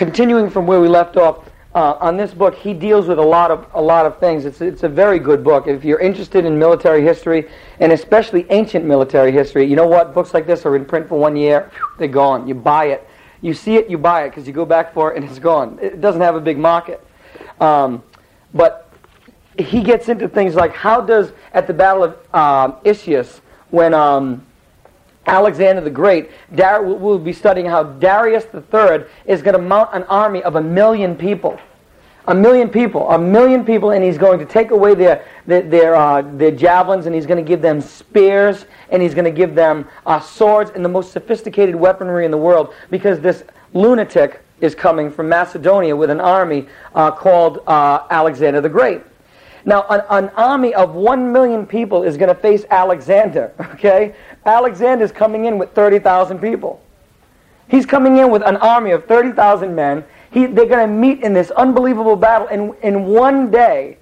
continuing from where we left off, on this book, he deals with a lot of things. It's a very good book. If you're interested in military history, and especially ancient military history, you know what? Books like this are in print for 1 year. They're gone. You buy it. You see it, you buy it, because you go back for it, and it's gone. It doesn't have a big market. But he gets into things like, how does, at the Battle of Issus, when Alexander the Great, we'll be studying how Darius III is going to mount an army of 1 million people. 1 million people, and he's going to take away their javelins, and he's going to give them spears, and he's going to give them swords and the most sophisticated weaponry in the world, because this lunatic is coming from Macedonia with an army called Alexander the Great. Now, an army of 1 million people is going to face Alexander, okay? Alexander's coming in with 30,000 people. He's coming in with an army of 30,000 men. They're going to meet in this unbelievable battle. And in one day,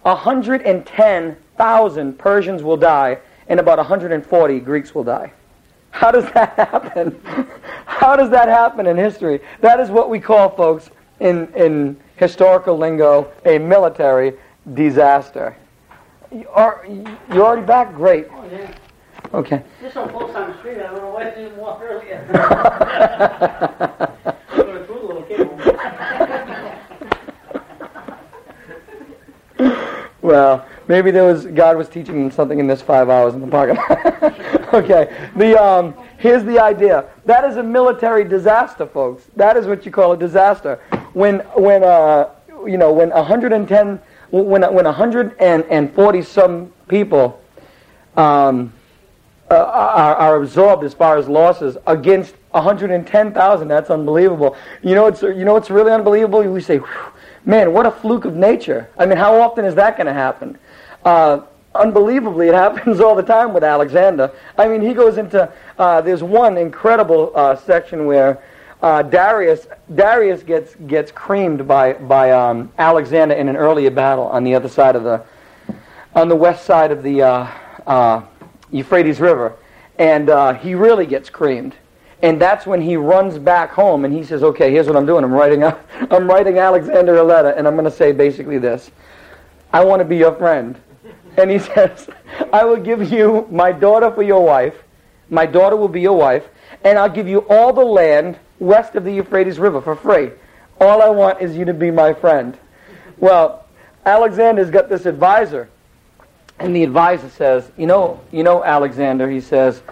110,000 Persians will die, and about 140 Greeks will die. How does that happen? How does that happen in history? That is what we call, folks, in historical lingo, a military disaster. You already back? Great. Oh, yeah. Okay. Just so close on the street, I don't know why I didn't walk earlier. I'm going through the little cable. Well, maybe God was teaching them something in this 5 hours in the parking lot. Okay. Here's the idea. That is a military disaster, folks. That is what you call a disaster. When 140 some people are absorbed as far as losses against 110,000, that's unbelievable. You know what's really unbelievable? We say, man, what a fluke of nature. I mean, how often is that going to happen? Unbelievably, it happens all the time with Alexander. I mean, he goes into, there's one incredible section where Darius gets creamed by Alexander in an earlier battle on the other side of on the west side of the Euphrates River, and he really gets creamed. And that's when he runs back home and he says, "Okay, here's what I'm doing. I'm writing Alexander a letter, and I'm going to say basically this: I want to be your friend." And he says, "I will give you my daughter for your wife. My daughter will be your wife, and I'll give you all the land west of the Euphrates River for free. All I want is you to be my friend." Well, Alexander's got this advisor, and the advisor says, you know, Alexander, he says,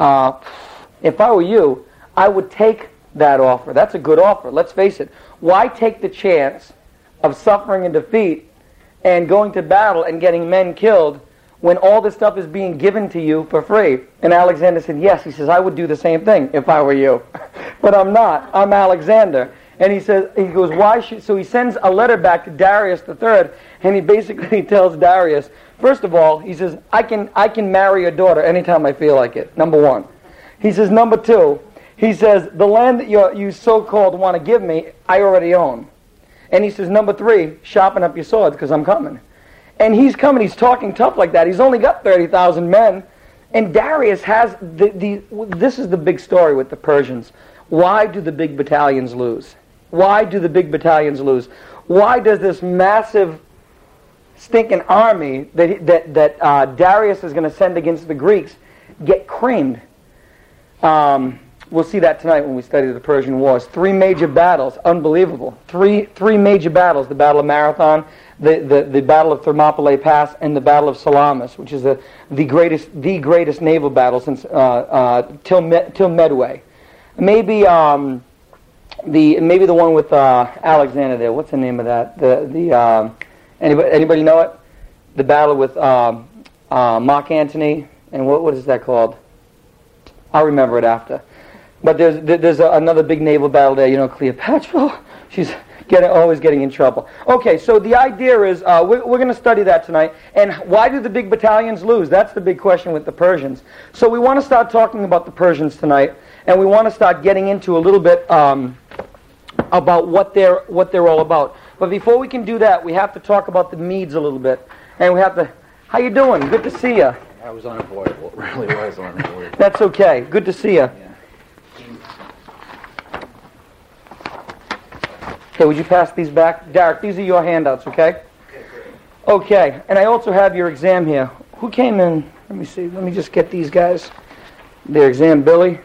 if I were you, I would take that offer. That's a good offer. Let's face it. Why take the chance of suffering and defeat and going to battle and getting men killed when all this stuff is being given to you for free? And Alexander said, yes. He says, I would do the same thing if I were you. But I'm not. I'm Alexander. And he goes, why should... So he sends a letter back to Darius III, and he basically tells Darius, first of all, he says, I can marry your daughter anytime I feel like it, number one. He says, number two, he says, the land that you so-called want to give me, I already own. And he says, number three, sharpen up your swords because I'm coming. And he's coming, he's talking tough like that. He's only got 30,000 men. And Darius has, this is the big story with the Persians. Why do the big battalions lose? Why do the big battalions lose? Why does this massive stinking army that Darius is going to send against the Greeks get creamed? We'll see that tonight when we study the Persian Wars. 3 major battles, unbelievable. Three major battles: the Battle of Marathon, the Battle of Thermopylae Pass, and the Battle of Salamis, which is the greatest naval battle since till Medway. Maybe the one with Alexander there. What's the name of that? Anybody know it? The battle with Mark Antony, and what is that called? I'll remember it after. But there's another big naval battle there. Cleopatra. She's always getting in trouble. Okay, so the idea is we're going to study that tonight. And why do the big battalions lose? That's the big question with the Persians. So we want to start talking about the Persians tonight, and we want to start getting into a little bit about what they're all about. But before we can do that, we have to talk about the Medes a little bit, and we have to. How you doing? Good to see you. I was unavoidable. It really was unavoidable. That's okay. Good to see you. Yeah. Okay, would you pass these back? Derek, these are your handouts, okay? Okay, and I also have your exam here. Who came in? Let me see. Let me just get these guys. Their exam, Billy.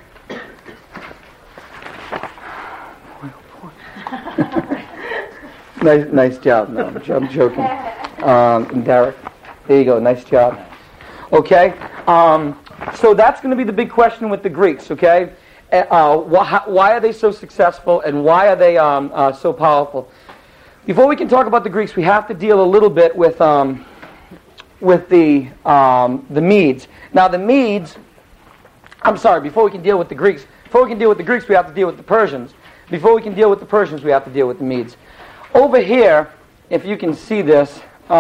Nice job. No, I'm joking. And Derek, there you go. Nice job. Okay. So that's going to be the big question with the Greeks. Okay. Why are they so successful, and why are they so powerful? Before we can talk about the Greeks, we have to deal a little bit with the Medes. Now, the Medes. I'm sorry. Before we can deal with the Greeks, we have to deal with the Persians. Before we can deal with the Persians, we have to deal with the Medes. Over here, if you can see this,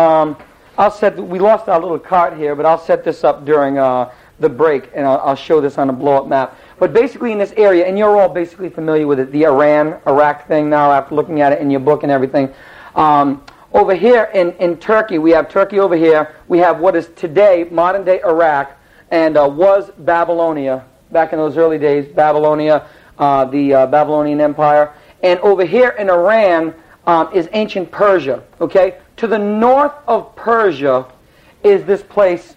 we lost our little cart here, but I'll set this up during the break, and I'll show this on a blow-up map. But basically in this area, and you're all basically familiar with it, the Iran-Iraq thing now after looking at it in your book and everything. Over here in Turkey, we have Turkey over here. We have what is today modern-day Iraq, and was Babylonia, back in those early days, Babylonia, the Babylonian Empire. And over here in Iran is ancient Persia, okay? To the north of Persia is this place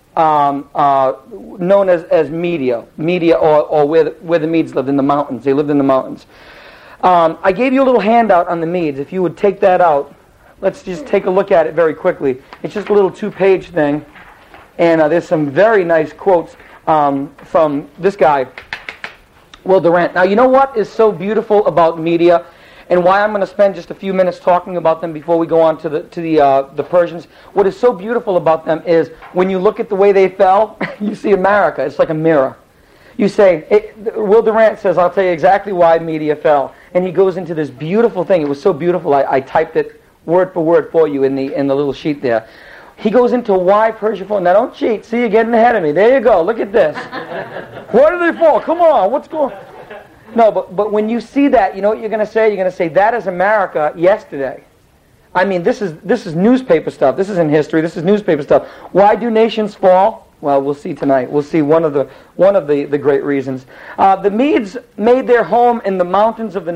known as Media, or where the Medes lived, in the mountains. They lived in the mountains. I gave you a little handout on the Medes. If you would take that out, let's just take a look at it very quickly. It's just a little 2-page thing, and there's some very nice quotes from this guy, Will Durant. Now, you know what is so beautiful about Media, and why I'm going to spend just a few minutes talking about them before we go on to the Persians. What is so beautiful about them is when you look at the way they fell, you see America. It's like a mirror. You say, Will Durant says, I'll tell you exactly why Media fell. And he goes into this beautiful thing. It was so beautiful, I typed it word for word for you in the little sheet there. He goes into why Persia fell. Now don't cheat. See, you're getting ahead of me. There you go. Look at this. Why did they fall? Come on. What's going on? No, but when you see that, you know what you're going to say? You're going to say, that is America yesterday. I mean, this is newspaper stuff. This isn't history. This is newspaper stuff. Why do nations fall? Well, we'll see tonight. We'll see one of the great reasons. The Medes made their home in the mountains of the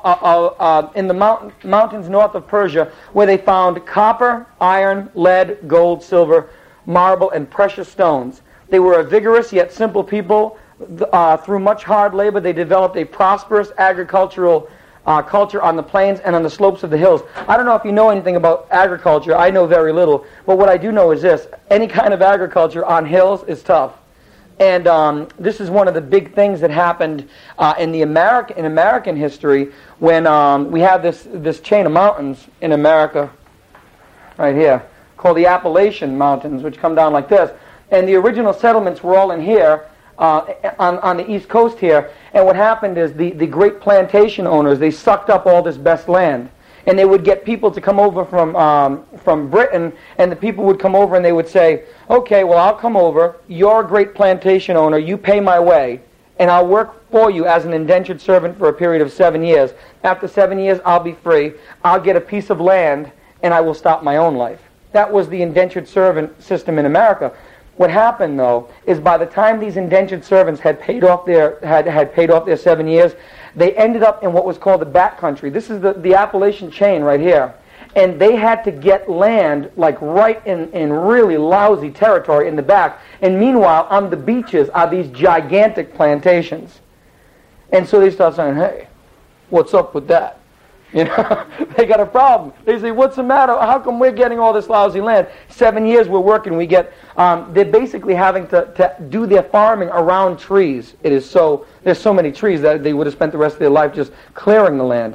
mountains north of Persia, where they found copper, iron, lead, gold, silver, marble, and precious stones. They were a vigorous yet simple people. Through much hard labor, they developed a prosperous agricultural culture on the plains and on the slopes of the hills. I don't know if you know anything about agriculture. I know very little. But what I do know is this. Any kind of agriculture on hills is tough. And this is one of the big things that happened in American history when we have this chain of mountains in America right here called the Appalachian Mountains, which come down like this. And the original settlements were all in here. On the East Coast here, and what happened is the great plantation owners, they sucked up all this best land, and they would get people to come over from Britain, and the people would come over and they would say, okay, well, I'll come over, you're a great plantation owner, you pay my way, and I'll work for you as an indentured servant for a period of 7 years. After 7 years, I'll be free, I'll get a piece of land, and I will start my own life. That was the indentured servant system in America. What happened, though, is by the time these indentured servants had paid off their 7 years, they ended up in what was called the back country. This is the Appalachian chain right here. And they had to get land like right in really lousy territory in the back. And meanwhile, on the beaches are these gigantic plantations. And so they start saying, hey, what's up with that? You know, they got a problem. They say, what's the matter? How come we're getting all this lousy land? 7 years we're working, we get, they're basically having to do their farming around trees. There's so many trees that they would have spent the rest of their life just clearing the land.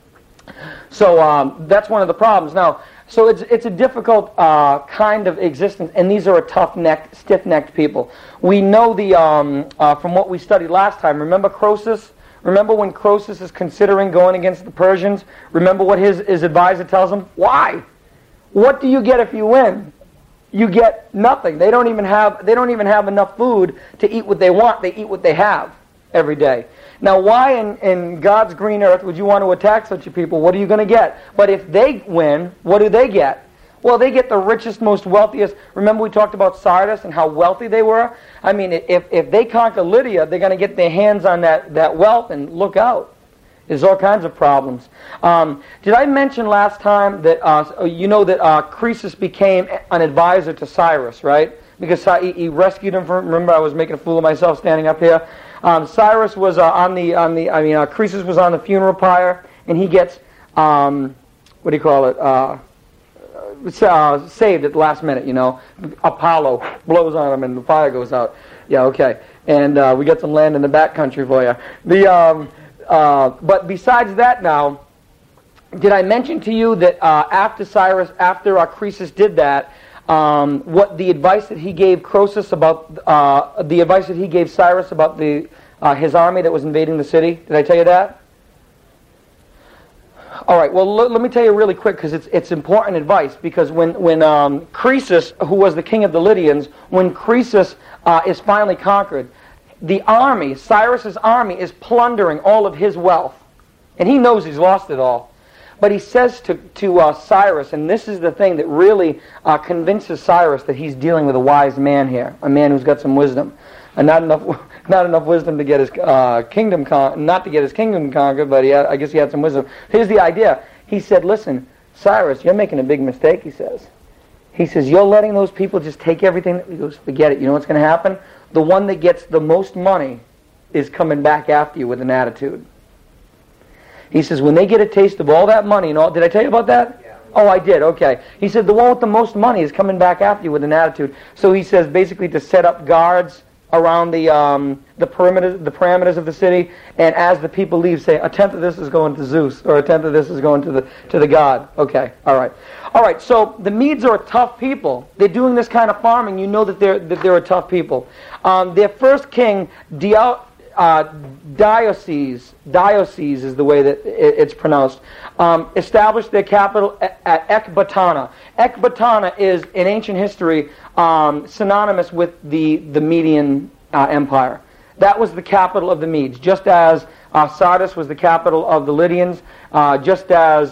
So that's one of the problems. Now, so it's a difficult kind of existence, and these are a tough-necked, stiff-necked people. We know from what we studied last time, remember Croesus? Remember when Croesus is considering going against the Persians? Remember what his advisor tells him? Why? What do you get if you win? You get nothing. They don't even have enough food to eat what they want. They eat what they have every day. Now, why in God's green earth would you want to attack such a people? What are you going to get? But if they win, what do they get? Well, they get the richest, most wealthiest. Remember we talked about Sardis and how wealthy they were? I mean, if they conquer Lydia, they're going to get their hands on that wealth, and look out. There's all kinds of problems. Did I mention last time that Croesus became an advisor to Cyrus, right? Because he rescued him from. Remember, I was making a fool of myself standing up here. Cyrus was Croesus was on the funeral pyre, and he gets saved at the last minute. Apollo blows on him, and the fire goes out. Yeah, okay. And we get some land in the back country for you. But besides that, now, did I mention to you that after Croesus did that, what the advice that he gave Croesus about the advice that he gave Cyrus about his army that was invading the city? Did I tell you that? All right. Well, let me tell you really quick because it's important advice. Because when Croesus, who was the king of the Lydians, when Croesus is finally conquered, the army, Cyrus's army, is plundering all of his wealth, and he knows he's lost it all. But he says to Cyrus, and this is the thing that really convinces Cyrus that he's dealing with a wise man here, a man who's got some wisdom, and not enough wisdom to get his kingdom conquered, but I guess he had some wisdom. Here's the idea. He said, "Listen, Cyrus, you're making a big mistake." He says, "You're letting those people just take everything." He goes, "Forget it. You know what's going to happen? The one that gets the most money is coming back after you with an attitude." He says, when they get a taste of all that money and all... Did I tell you about that? Yeah. Oh, I did. Okay. He said, the one with the most money is coming back after you with an attitude. So he says, basically, to set up guards around the parameters of the city, and as the people leave, say, a tenth of this is going to Zeus, or a tenth of this is going to the god. Okay. All right. So the Medes are a tough people. They're doing this kind of farming. You know that they're a tough people. Their first king, Diocles is the way that it's pronounced, established their capital at Ecbatana. Ecbatana is, in ancient history, synonymous with the Median Empire. That was the capital of the Medes, just as Sardis was the capital of the Lydians, just as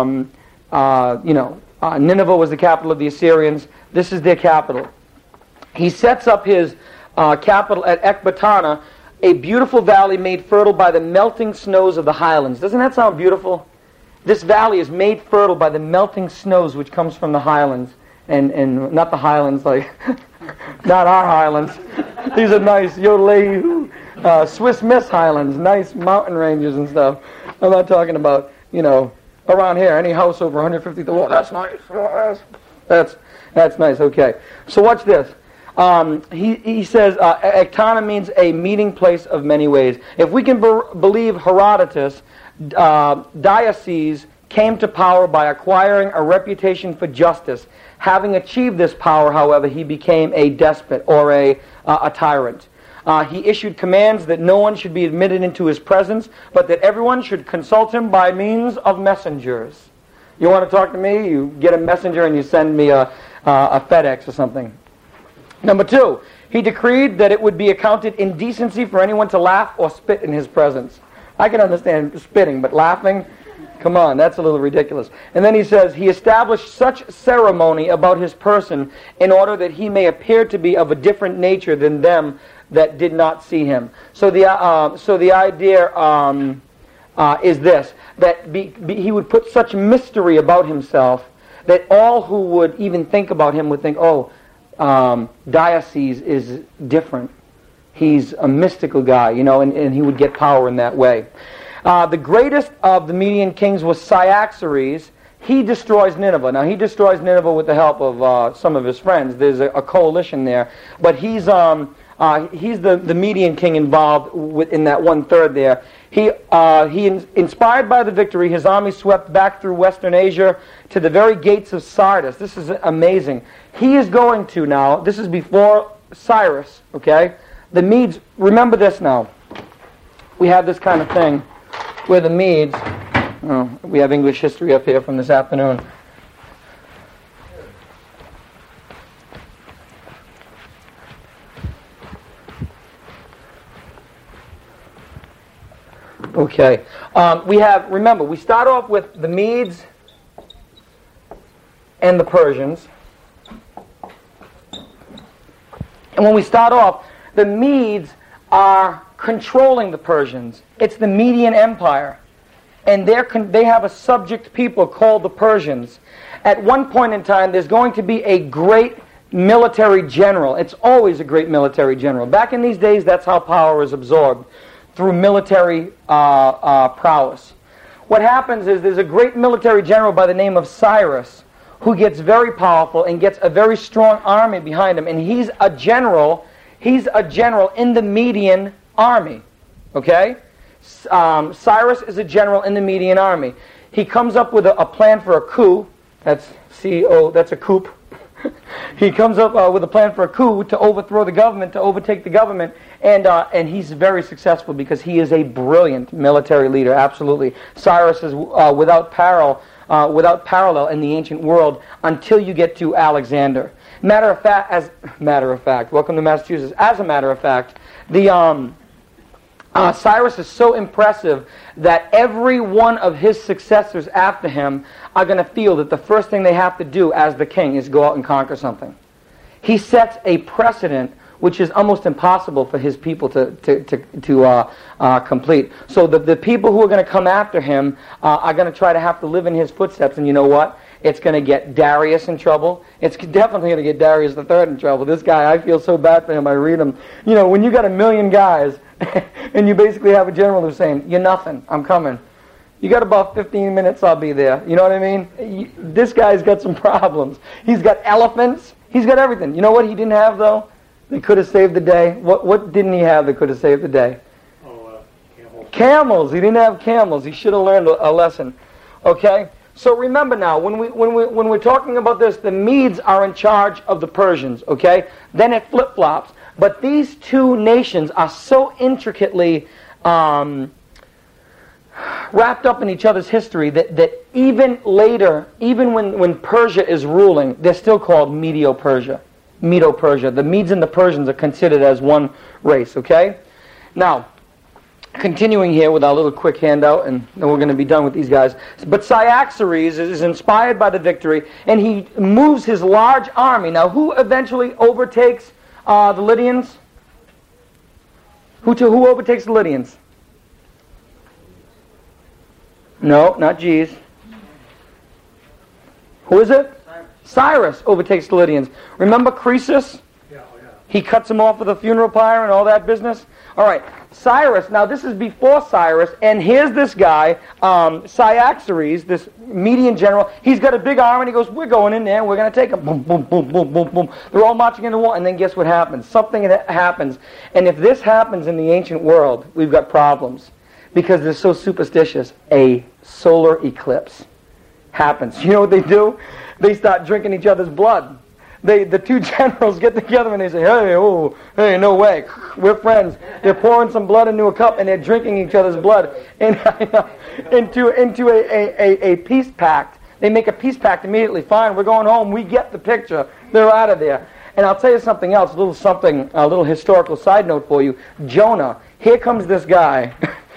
Nineveh was the capital of the Assyrians. This is their capital. He sets up his capital at Ecbatana, a beautiful valley made fertile by the melting snows of the highlands. Doesn't that sound beautiful? This valley is made fertile by the melting snows which comes from the highlands. And not the highlands like, not our highlands. These are nice, Swiss Miss highlands, nice mountain ranges and stuff. I'm not talking about, around here, any house over 150, oh, that's nice. That's nice, okay. So watch this. He says, Ecbatana means a meeting place of many ways. If we can believe Herodotus, Diocles came to power by acquiring a reputation for justice. Having achieved this power, however, he became a despot or a tyrant. He issued commands that no one should be admitted into his presence, but that everyone should consult him by means of messengers. You want to talk to me? You get a messenger and you send me a FedEx or something. Number 2, he decreed that it would be accounted indecency for anyone to laugh or spit in his presence. I can understand spitting, but laughing? Come on, that's a little ridiculous. And then he says, he established such ceremony about his person in order that he may appear to be of a different nature than them that did not see him. So the idea is this, that he would put such mystery about himself that all who would even think about him would think, Diocles is different. He's a mystical guy, and he would get power in that way. The greatest of the Median kings was Cyaxares. He destroys Nineveh. Now, he destroys Nineveh with the help of some of his friends. There's a coalition there. But he's the Median king involved in that 1/3 there. He inspired by the victory, his army swept back through Western Asia to the very gates of Sardis. This is amazing. He is going to now, this is before Cyrus, okay? The Medes, remember this now. We have this kind of thing where the Medes, we have English history up here from this afternoon. Okay. Remember, we start off with the Medes and the Persians. And when we start off, the Medes are controlling the Persians. It's the Median Empire. and they have a subject people called the Persians. At one point in time, there's going to be a great military general. It's always a great military general. Back in these days, that's how power is absorbed, through military prowess. What happens is there's a great military general by the name of Cyrus who gets very powerful and gets a very strong army behind him, and he's a general in the Median army. Okay? Cyrus is a general in the Median army. He comes up with a plan for a coup. That's a coup. He comes up with a plan for a coup to overthrow the government, to overtake the government, and he's very successful because he is a brilliant military leader. Absolutely, Cyrus is without parallel in the ancient world until you get to Alexander. Matter of fact, welcome to Massachusetts. As a matter of fact, Cyrus is so impressive that every one of his successors after him are going to feel that the first thing they have to do as the king is go out and conquer something. He sets a precedent which is almost impossible for his people to complete. So the people who are going to come after him are going to try to have to live in his footsteps, and you know what? It's going to get Darius in trouble. It's definitely going to get Darius III in trouble. This guy, I feel so bad for him. I read him. You know, when you got 1 million guys and you basically have a general who's saying, "You're nothing, I'm coming. You got about 15 minutes, I'll be there." You know what I mean? This guy's got some problems. He's got elephants. He's got everything. You know what he didn't have, though? They could have saved the day. What didn't he have that could have saved the day? Camels. Camels. He didn't have camels. He should have learned a lesson. Okay? So remember now, when we're talking about this, the Medes are in charge of the Persians, okay? Then it flip-flops. But these two nations are so intricately wrapped up in each other's history that even later, even when Persia is ruling, they're still called Medo-Persia. Medo-Persia. The Medes and the Persians are considered as one race, okay? Now, continuing here with our little quick handout, and then we're going to be done with these guys. But Cyaxares is inspired by the victory, and he moves his large army. Now, who eventually overtakes the Lydians? Who overtakes the Lydians? No, not G's. Who is it? Cyrus overtakes the Lydians. Remember Croesus? Yeah. He cuts him off with a funeral pyre and all that business? All right, Cyrus, now this is before Cyrus, and here's this guy, Cyaxares, this Median general. He's got a big arm, and he goes, "We're going in there, and we're going to take them." Boom, boom, boom, boom, boom, boom. They're all marching into war, and then guess what happens? Something happens. And if this happens in the ancient world, we've got problems, because they're so superstitious. A solar eclipse happens. You know what they do? They start drinking each other's blood. The two generals get together and they say, "Hey, no way, we're friends." They're pouring some blood into a cup and they're drinking each other's blood into a peace pact. They make a peace pact immediately. Fine, we're going home. We get the picture. They're out of there. And I'll tell you something else, a little historical side note for you. Jonah. Here comes this guy.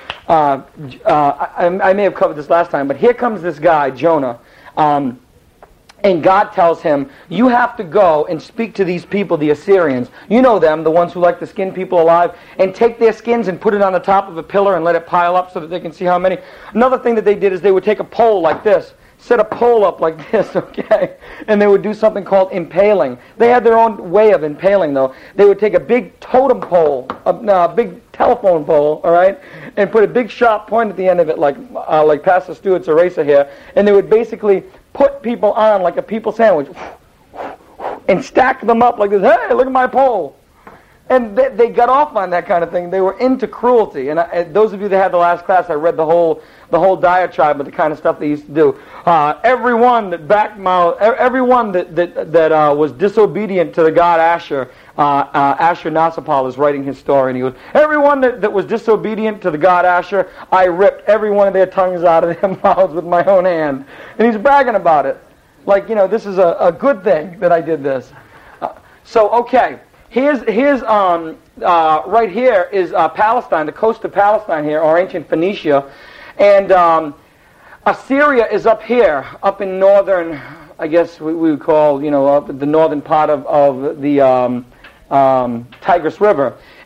I may have covered this last time, but here comes this guy, Jonah. And God tells him, "You have to go and speak to these people, the Assyrians. You know them, the ones who like to skin people alive, and take their skins and put it on the top of a pillar and let it pile up so that they can see how many." Another thing that they did is they would take a pole like this, set a pole up like this, okay? And they would do something called impaling. They had their own way of impaling, though. They would take a big totem pole, a big telephone pole, all right, and put a big sharp point at the end of it, like Pastor Stewart's eraser here, and they would basically put people on like a people sandwich and stack them up like this. "Hey, look at my pole." And they got off on that kind of thing. They were into cruelty. And those of you that had the last class, I read the whole diatribe of the kind of stuff they used to do. Everyone that everyone that was disobedient to the god Asher, Ashurnasirpal is writing his story, and he goes, "Everyone that was disobedient to the god Asher, I ripped every one of their tongues out of their mouths with my own hand." And he's bragging about it. Like, this is a good thing that I did this. Okay. Here's right here is Palestine, the coast of Palestine here, or ancient Phoenicia, and Assyria is up here, up in northern, I guess we would call, up the northern part of the Tigris River,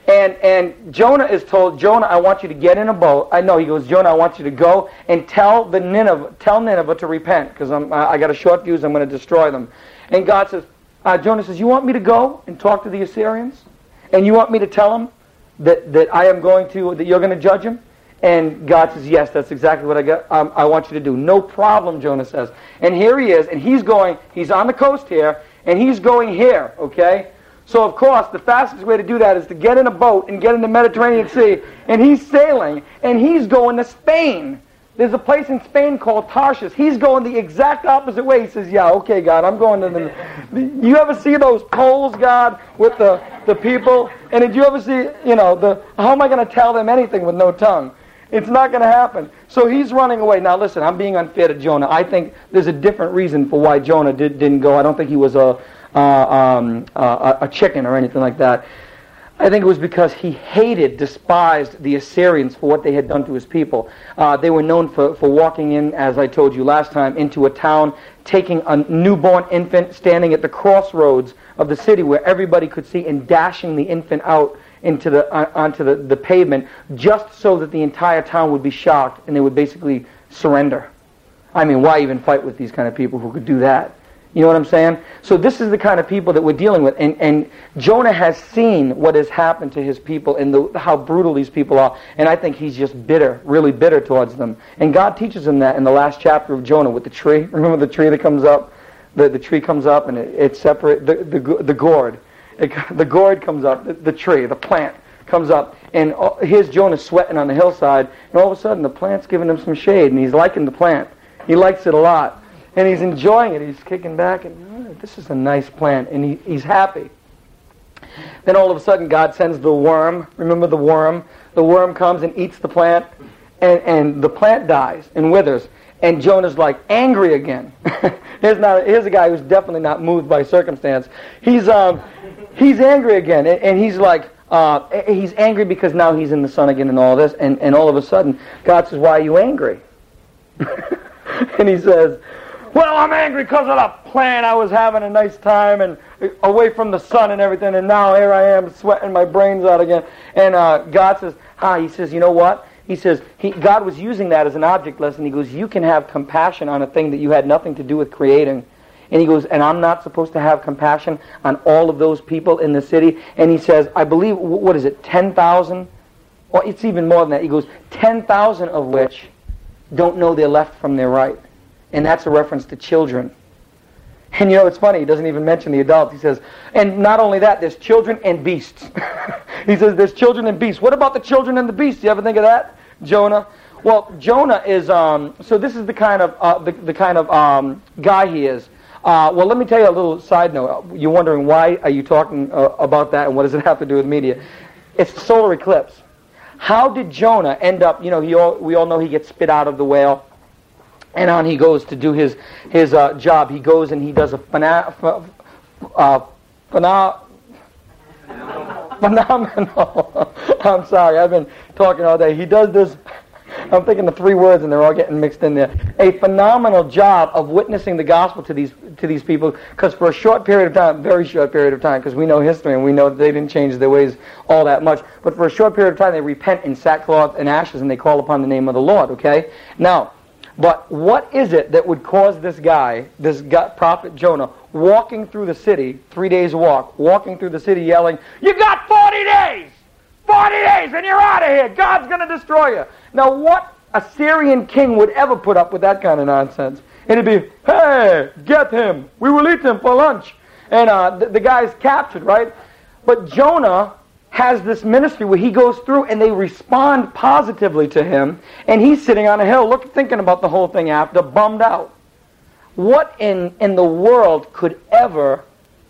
And Jonah is told, Jonah, I want you to get in a boat. He goes, Jonah, I want you to go and tell Nineveh to repent, because I got a short fuse, I'm going to destroy them. And God says, Jonah says, you want me to go and talk to the Assyrians? And you want me to tell them that you're going to judge them? And God says, yes, that's exactly what I want you to do. No problem, Jonah says. And here he is, and he's on the coast here, and he's going here, okay? So, of course, the fastest way to do that is to get in a boat and get in the Mediterranean Sea, and he's sailing, and he's going to Spain. There's a place in Spain called Tarshish. He's going the exact opposite way. He says, yeah, okay, God, I'm going to the... You ever see those poles, God, with the people? And did you ever see, how am I going to tell them anything with no tongue? It's not going to happen. So he's running away. Now, listen, I'm being unfair to Jonah. I think there's a different reason for why Jonah didn't go. I don't think he was a chicken or anything like that. I think it was because he despised the Assyrians for what they had done to his people. They were known for walking in, as I told you last time, into a town, taking a newborn infant, standing at the crossroads of the city where everybody could see, and dashing the infant out onto the pavement, just so that the entire town would be shocked and they would basically surrender. I mean, why even fight with these kind of people who could do that? You know what I'm saying? So this is the kind of people that we're dealing with. And Jonah has seen what has happened to his people and how brutal these people are. And I think he's just bitter, really bitter towards them. And God teaches him that in the last chapter of Jonah with the tree. Remember the tree that comes up? The tree comes up and it separates the gourd. The gourd comes up, the tree, the plant comes up. And here's Jonah sweating on the hillside. And all of a sudden the plant's giving him some shade. And he's liking the plant. He likes it a lot. And he's enjoying it. He's kicking back, and this is a nice plant, and he's happy. Then all of a sudden, God sends the worm. Remember the worm? The worm comes and eats the plant, and the plant dies and withers. And Jonah's like angry again. Here's a guy who's definitely not moved by circumstance. He's angry again, and he's like he's angry because now he's in the sun again and all this. And all of a sudden, God says, "Why are you angry?" And he says, well, I'm angry because of the plant. I was having a nice time and away from the sun and everything, and now here I am sweating my brains out again. And God says, he says, you know what? He says, God was using that as an object lesson. He goes, you can have compassion on a thing that you had nothing to do with creating. And he goes, and I'm not supposed to have compassion on all of those people in the city. And he says, I believe, 10,000? Or it's even more than that. He goes, 10,000 of which don't know their left from their right. And that's a reference to children. And it's funny, he doesn't even mention the adults. He says, and not only that, there's children and beasts. He says, there's children and beasts. What about the children and the beasts? You ever think of that? Jonah? Well, Jonah is, so this is the kind of guy he is. Well, let me tell you a little side note. You're wondering, why are you talking about that, and what does it have to do with media? It's the solar eclipse. How did Jonah end up, we all know he gets spit out of the whale. And on he goes to do his job. He goes and he does a phenomenal. I'm sorry, I've been talking all day. He does this. I'm thinking the three words and they're all getting mixed in there. A phenomenal job of witnessing the gospel to these people, because for a short period of time, very short period of time, because we know history and we know that they didn't change their ways all that much, but for a short period of time they repent in sackcloth and ashes and they call upon the name of the Lord, okay? Now, but what is it that would cause this prophet Jonah, walking through the city, 3 days walk, walking through the city yelling, you got 40 days! 40 days and you're out of here! God's going to destroy you! Now what Assyrian king would ever put up with that kind of nonsense? It'd be, hey, get him! We will eat him for lunch! And the guy's captured, right? But Jonah has this ministry where he goes through and they respond positively to him, and he's sitting on a hill thinking about the whole thing after, bummed out. What in the world could ever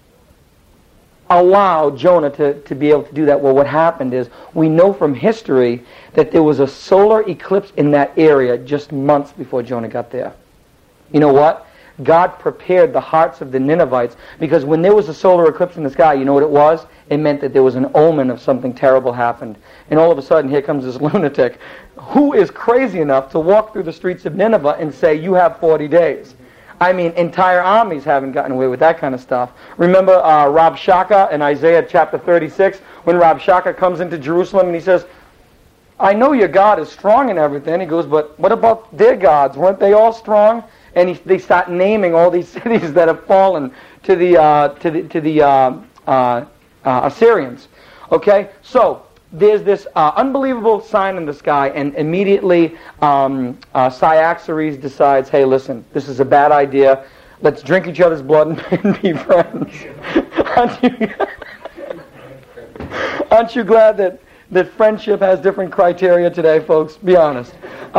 allow Jonah to be able to do that? Well, what happened is, we know from history that there was a solar eclipse in that area just months before Jonah got there. You know what? God prepared the hearts of the Ninevites, because when there was a solar eclipse in the sky, you know what it was? It meant that there was an omen of something terrible happened. And all of a sudden, here comes this lunatic who is crazy enough to walk through the streets of Nineveh and say, you have 40 days. I mean, entire armies haven't gotten away with that kind of stuff. Remember Rabshakeh in Isaiah chapter 36, when Rabshakeh comes into Jerusalem and he says, I know your God is strong and everything. He goes, but what about their gods? Weren't they all strong? And they start naming all these cities that have fallen to the Assyrians. Okay, so there's this unbelievable sign in the sky, and immediately Cyaxares decides, hey, listen, this is a bad idea. Let's drink each other's blood and be friends. Aren't you glad that friendship has different criteria today, folks? Be honest.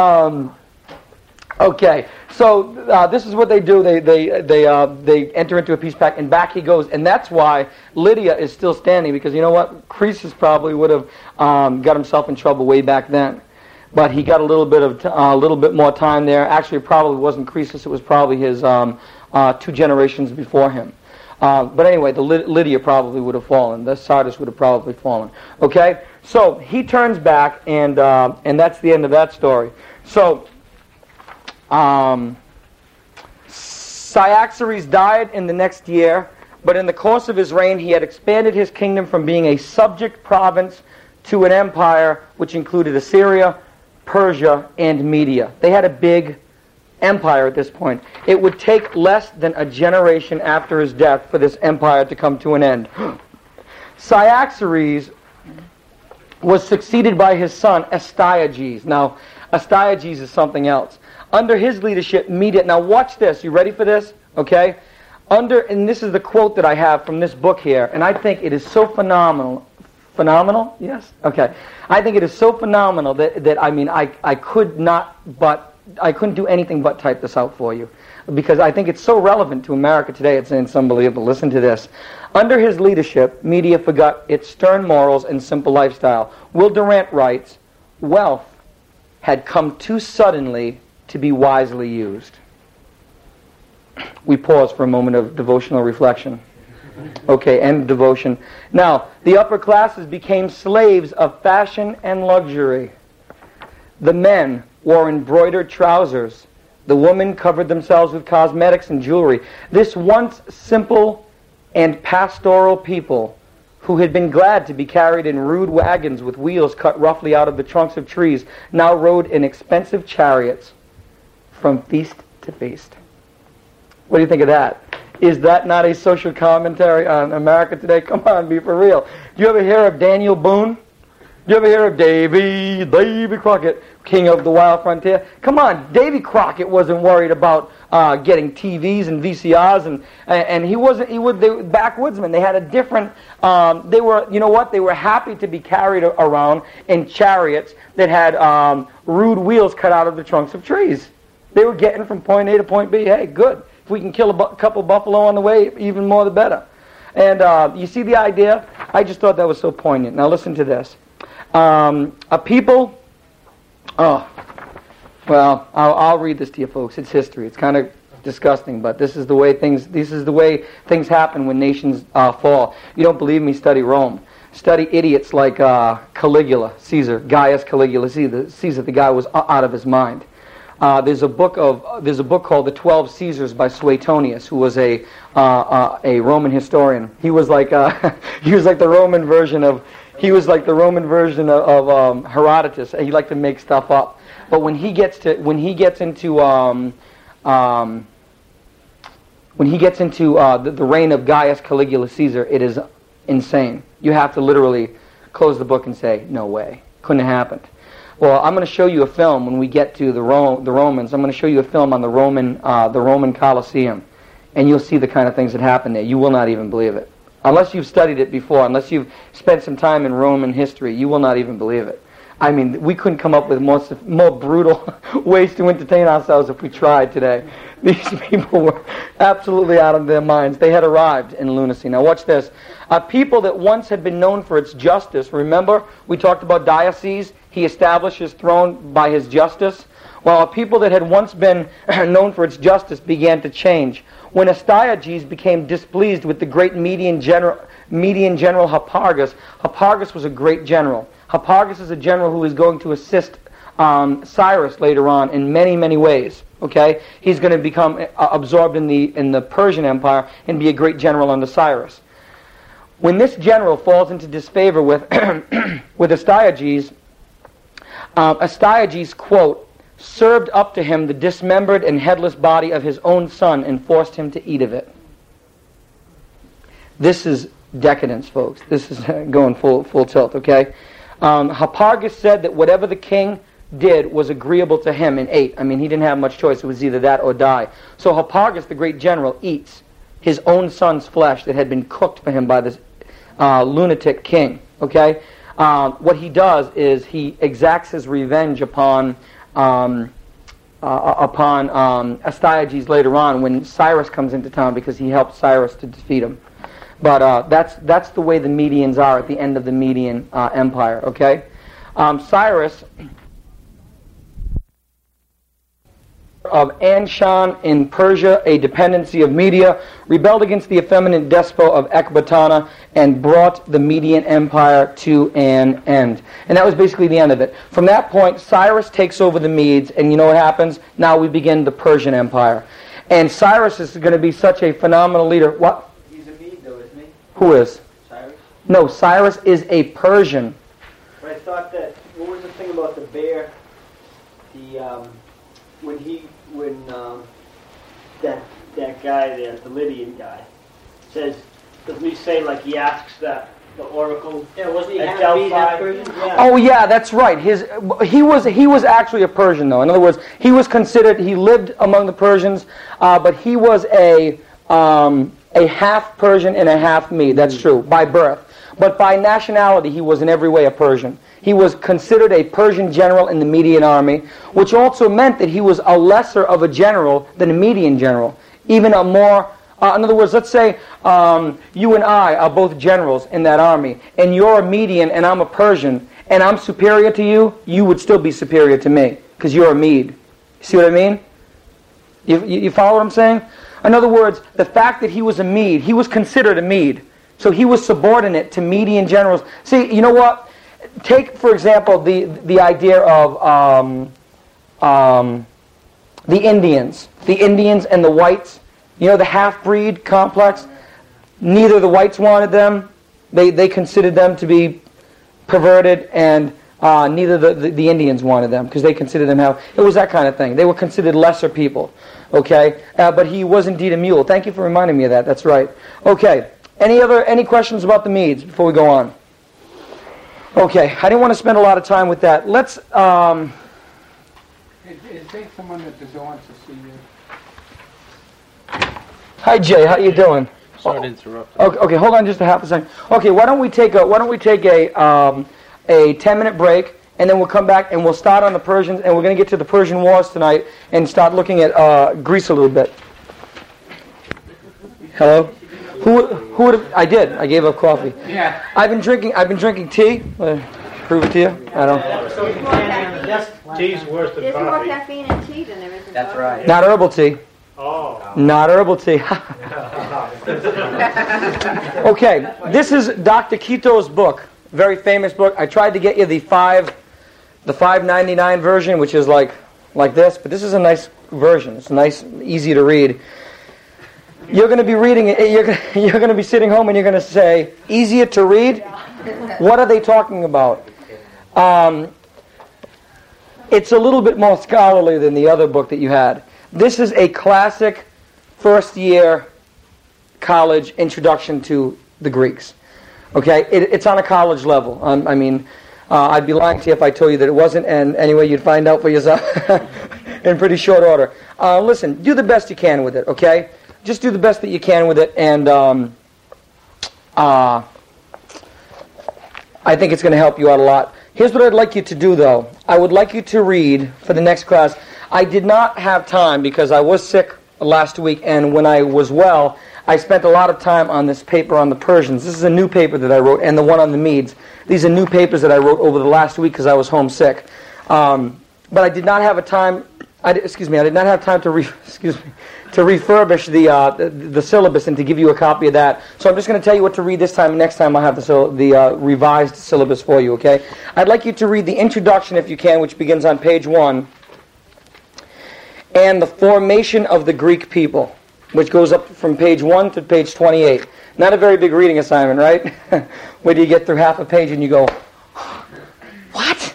Okay, so this is what they do. They enter into a peace pact, and back he goes. And that's why Lydia is still standing, because you know what? Croesus probably would have got himself in trouble way back then. But he got a little bit more time there. Actually, it probably wasn't Croesus. It was probably his 2 generations before him. But anyway, the Lydia probably would have fallen. The Sardis would have probably fallen. Okay, so he turns back, and that's the end of that story. So Cyaxares died in the next year, but in the course of his reign, he had expanded his kingdom from being a subject province to an empire which included Assyria, Persia, and Media. They had a big empire at this point. It would take less than a generation after his death for this empire to come to an end. Cyaxares was succeeded by his son Astyages. Now, Astyages is something else. Under his leadership, Media... Now watch this. You ready for this? Okay? And this is the quote that I have from this book here, and I think it is so phenomenal. Phenomenal? Yes? Okay. I think it is so phenomenal that I couldn't do anything but type this out for you, because I think it's so relevant to America today. It's unbelievable. Listen to this. Under his leadership, Media forgot its stern morals and simple lifestyle. Will Durant writes, wealth had come too suddenly to be wisely used. We pause for a moment of devotional reflection. Okay, end devotion. Now, the upper classes became slaves of fashion and luxury. The men wore embroidered trousers. The women covered themselves with cosmetics and jewelry. This once simple and pastoral people, who had been glad to be carried in rude wagons with wheels cut roughly out of the trunks of trees, now rode in expensive chariots from feast to feast. What do you think of that? Is that not a social commentary on America today? Come on, be for real. Do you ever hear of Daniel Boone? Do you ever hear of Davy Crockett, king of the wild frontier? Come on, Davy Crockett wasn't worried about getting TVs and VCRs, and they were backwoodsmen. They had a different, they were happy to be carried around in chariots that had rude wheels cut out of the trunks of trees. They were getting from point A to point B. Hey, good. If we can kill a couple buffalo on the way, even more the better. And you see the idea? I just thought that was so poignant. Now listen to this. A people... Oh, well, I'll read this to you folks. It's history. It's kind of disgusting, but this is the way things happen when nations fall. You don't believe me? Study Rome. Study idiots like Caligula, Caesar, Gaius Caligula Caesar. The guy was out of his mind. There's a book called The 12 Caesars by Suetonius, who was a Roman historian. He was like the Roman version of Herodotus. He liked to make stuff up. But when he gets into the reign of Gaius Caligula Caesar, it is insane. You have to literally close the book and say, no way, couldn't have happened. Well, I'm going to show you a film when we get to the Romans. I'm going to show you a film on the Roman Colosseum, and you'll see the kind of things that happened there. You will not even believe it. Unless you've studied it before, unless you've spent some time in Roman history, you will not even believe it. I mean, we couldn't come up with more brutal ways to entertain ourselves if we tried today. These people were absolutely out of their minds. They had arrived in lunacy. Now watch this. A people that once had been known for its justice. Remember, we talked about Diocles. He established his throne by his justice. Well, a people that had once been known for its justice began to change. When Astyages became displeased with the great Median general Hipparchus, Hipparchus was a great general. Hipparchus is a general who is going to assist Cyrus later on in many, many ways. Okay, he's going to become absorbed in the Persian Empire and be a great general under Cyrus. When this general falls into disfavor with with Astyages, Astyages, quote, served up to him the dismembered and headless body of his own son and forced him to eat of it. This is decadence, folks. This is going full tilt, okay? Hipparchus said that whatever the king did was agreeable to him and ate. I mean, he didn't have much choice. It was either that or die. So Hipparchus, the great general, eats his own son's flesh that had been cooked for him by this lunatic king, okay? What he does is he exacts his revenge upon Astyages later on when Cyrus comes into town because he helped Cyrus to defeat him. But that's the way the Medians are at the end of the Median Empire, okay? Cyrus of Anshan in Persia, a dependency of Media, rebelled against the effeminate despot of Ecbatana and brought the Median Empire to an end. And that was basically the end of it. From that point, Cyrus takes over the Medes, and you know what happens? Now we begin the Persian Empire. And Cyrus is going to be such a phenomenal leader. What? He's a Mede, though, isn't he? Who is? Cyrus? No, Cyrus is a Persian. But I thought that, what was the thing about the bear? When that guy there, the Lydian guy, says, doesn't he say, like, he asks that, the oracle? Yeah, wasn't he at Delphi? Yeah. Oh yeah, that's right. He was actually a Persian, though. In other words, he lived among the Persians, but he was a half Persian and a half Mede. That's true, by birth. But by nationality, he was in every way a Persian. He was considered a Persian general in the Median army, which also meant that he was a lesser of a general than a Median general. Even a more, in other words, let's say you and I are both generals in that army, and you're a Median and I'm a Persian, and I'm superior to you, you would still be superior to me, because you're a Mede. See what I mean? You follow what I'm saying? In other words, the fact that he was a Mede, he was considered a Mede. So he was subordinate to Median generals. See, you know what? Take, for example, the idea of the Indians. The Indians and the whites. You know, the half-breed complex. Neither the whites wanted them. They considered them to be perverted, and neither the Indians wanted them because they considered them it was that kind of thing. They were considered lesser people. Okay? But he was indeed a mule. Thank you for reminding me of that. That's right. Okay. Any questions about the Medes before we go on? Okay, I didn't want to spend a lot of time with that. Let's. Is there someone at the door wants to see you? Hi Jay, how you doing? Sorry to interrupt. Okay, hold on just a half a second. Okay, why don't we take a 10-minute break, and then we'll come back and we'll start on the Persians, and we're going to get to the Persian Wars tonight and start looking at Greece a little bit. Hello. Who would have? I did. I gave up coffee. Yeah. I've been drinking tea. Prove it to you. I don't. Tea's worse than There's more coffee. caffeine in tea than there is in That's coffee. right. Not herbal tea. Oh. Not herbal tea. Okay, this is Dr. Quito's book. Very famous book. I tried to get you the $5.99 version, which is like this, but this is a nice version. It's nice, easy to read. You're going to be reading it. You're going to be sitting home and you're going to say, easier to read? What are they talking about? It's a little bit more scholarly than the other book that you had. This is a classic first-year college introduction to the Greeks. Okay? It's on a college level. I'd be lying to you if I told you that it wasn't, and anyway, you'd find out for yourself in pretty short order. Listen, do the best you can with it, okay? Just do the best that you can with it, and I think it's going to help you out a lot. Here's what I'd like you to do, though. I would like you to read for the next class. I did not have time because I was sick last week, and when I was well, I spent a lot of time on this paper on the Persians. This is a new paper that I wrote, and the one on the Medes. These are new papers that I wrote over the last week because I was homesick. But I did not have time to refurbish the syllabus and to give you a copy of that. So I'm just going to tell you what to read this time, and next time I'll have the revised syllabus for you, okay? I'd like you to read the introduction, if you can, which begins on page 1. and the formation of the Greek people, which goes up from page 1 to page 28. Not a very big reading assignment, right? Where you get through half a page and you go, what?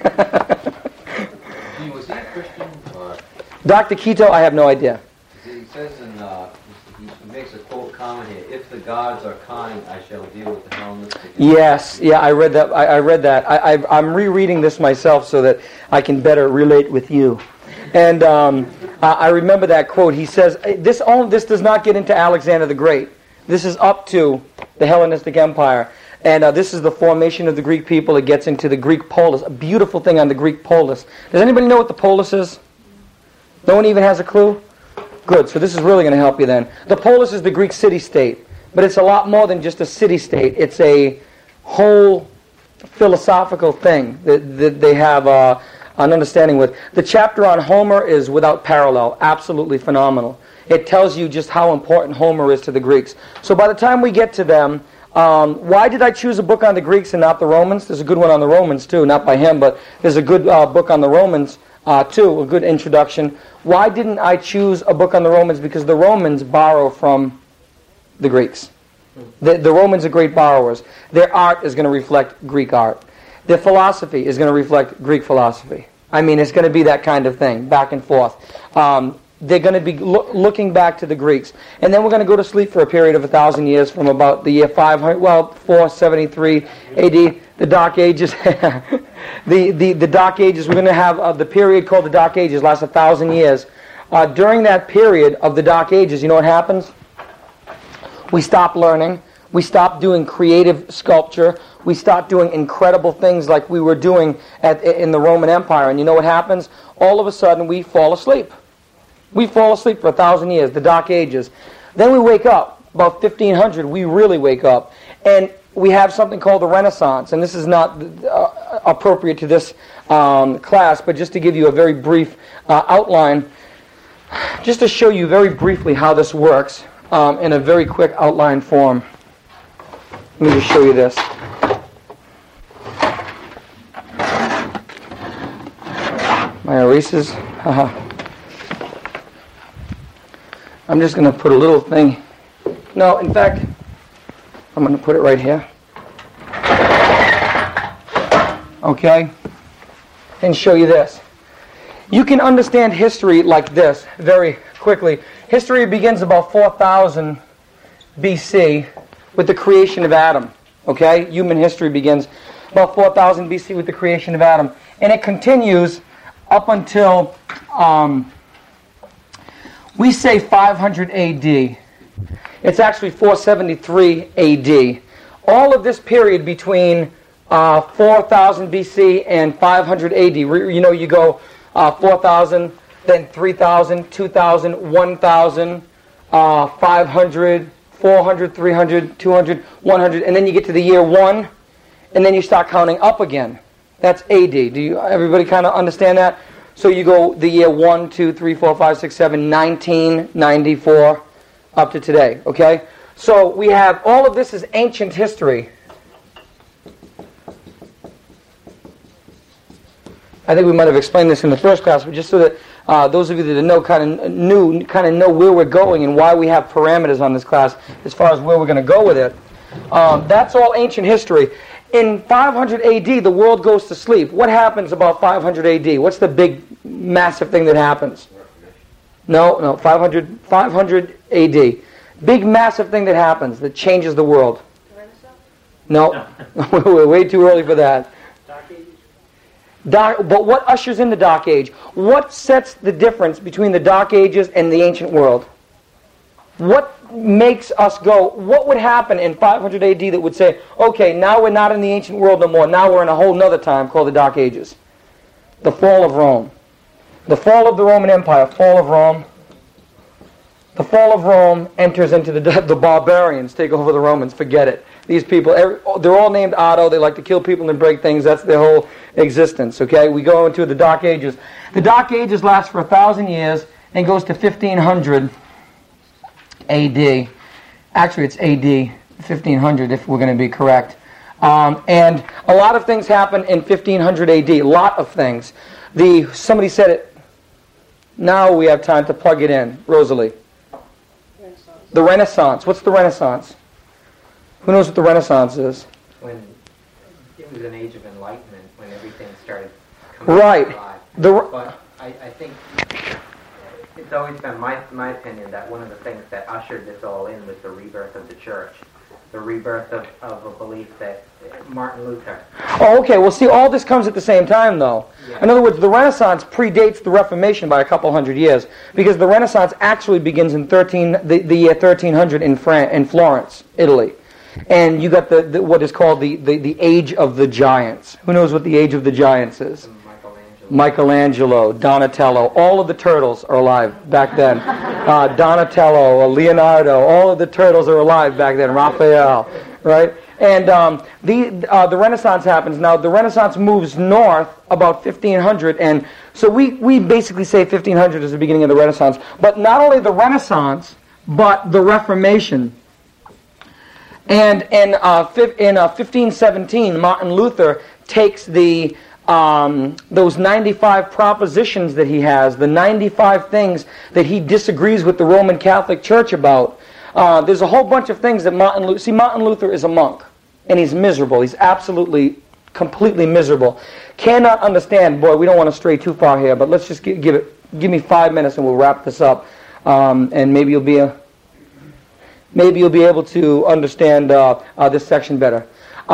Was he a Christian? Or? Dr. Quito, I have no idea. He says he makes a quote comment here, if the gods are kind, I shall deal with the Hellenistic. Yes, yeah, I read that. I read that. I'm rereading this myself so that I can better relate with you. And I remember that quote. He says, this does not get into Alexander the Great. This is up to the Hellenistic Empire. And this is the formation of the Greek people. It gets into the Greek polis. A beautiful thing on the Greek polis. Does anybody know what the polis is? No one even has a clue? Good, so this is really going to help you then. The polis is the Greek city-state. But it's a lot more than just a city-state. It's a whole philosophical thing that they have an understanding with. The chapter on Homer is without parallel. Absolutely phenomenal. It tells you just how important Homer is to the Greeks. So by the time we get to them, why did I choose a book on the Greeks and not the Romans? There's a good one on the Romans too, not by him, but there's a good book on the Romans too, a good introduction. Why didn't I choose a book on the Romans? Because the Romans borrow from the Greeks. The Romans are great borrowers. Their art is going to reflect Greek art. Their philosophy is going to reflect Greek philosophy. I mean, it's going to be that kind of thing, back and forth. They're going to be looking back to the Greeks. And then we're going to go to sleep for a period of 1,000 years from about the year 473 AD, the Dark Ages. the Dark Ages, we're going to have the period called the Dark Ages, lasts 1,000 years. During that period of the Dark Ages, you know what happens? We stop learning. We stop doing creative sculpture. We start doing incredible things like we were doing in the Roman Empire. And you know what happens? All of a sudden, we fall asleep. We fall asleep for 1,000 years, the Dark Ages. Then we wake up, about 1500, we really wake up. And we have something called the Renaissance. And this is not appropriate to this class, but just to give you a very brief outline, just to show you very briefly how this works in a very quick outline form. Let me just show you this. My erasers. I'm just going to put a little thing. No, in fact, I'm going to put it right here. Okay? And show you this. You can understand history like this very quickly. History begins about 4000 BC with the creation of Adam. Okay? Human history begins about 4000 BC with the creation of Adam. And it continues up until, we say 500 AD. It's actually 473 AD. All of this period between 4000 BC and 500 AD, you know, you go 4000, then 3000, 2000, 1000, 500, 400, 300, 200, 100, and then you get to the year 1, and then you start counting up again. That's AD. Everybody kind of understand that? So you go the year 1, 2, 3, 4, 5, 6, 7, 1994 up to today, okay? So we have, all of this is ancient history. I think we might have explained this in the first class, but just so that those of you that know kind of know where we're going and why we have parameters on this class as far as where we're going to go with it. That's all ancient history. In 500 AD, the world goes to sleep. What happens about 500 AD? What's the big, massive thing that happens? No, 500 AD. Big, massive thing that happens that changes the world. No, we're way too early for that. But what ushers in the Dark Age? What sets the difference between the Dark Ages and the ancient world? What makes us go, what would happen in 500 AD that would say, okay, now we're not in the ancient world no more, now we're in a whole nother time called the Dark Ages? The fall of Rome. The fall of the Roman Empire, fall of Rome. The fall of Rome enters into the barbarians, take over the Romans, forget it. These people, they're all named Otto, they like to kill people and break things, that's their whole existence, okay? We go into the Dark Ages. The Dark Ages last for 1,000 years and goes to 1500 AD. Actually, it's AD 1500 if we're going to be correct. And a lot of things happen in 1500 AD. A lot of things. Somebody said it. Now we have time to plug it in. Rosalie. The Renaissance. What's the Renaissance? Who knows what the Renaissance is? When it was an age of enlightenment, when everything started coming Right. alive. The, But I think it's always been my opinion that one of the things that ushered this all in was the rebirth of the church. The rebirth of a belief that Martin Luther. oh, okay. Well, see, all this comes at the same time, though. Yeah. In other words, the Renaissance predates the Reformation by a couple hundred years, because the Renaissance actually begins in the year 1300 in Florence, Italy. And you got the what is called the Age of the Giants. Who knows what the Age of the Giants is? Michelangelo, Donatello, all of the turtles are alive back then. Donatello, Leonardo, all of the turtles are alive back then. Raphael, right? And the Renaissance happens. Now, the Renaissance moves north about 1500, and so we basically say 1500 is the beginning of the Renaissance. But not only the Renaissance, but the Reformation. And in 1517, Martin Luther takes those 95 propositions that he has, the 95 things that he disagrees with the Roman Catholic Church about. There's a whole bunch of things that Martin Luther is a monk, and he's miserable. He's absolutely, completely miserable. Cannot understand, boy, we don't want to stray too far here, but let's just give me 5 minutes and we'll wrap this up. And maybe you'll be able to understand this section better.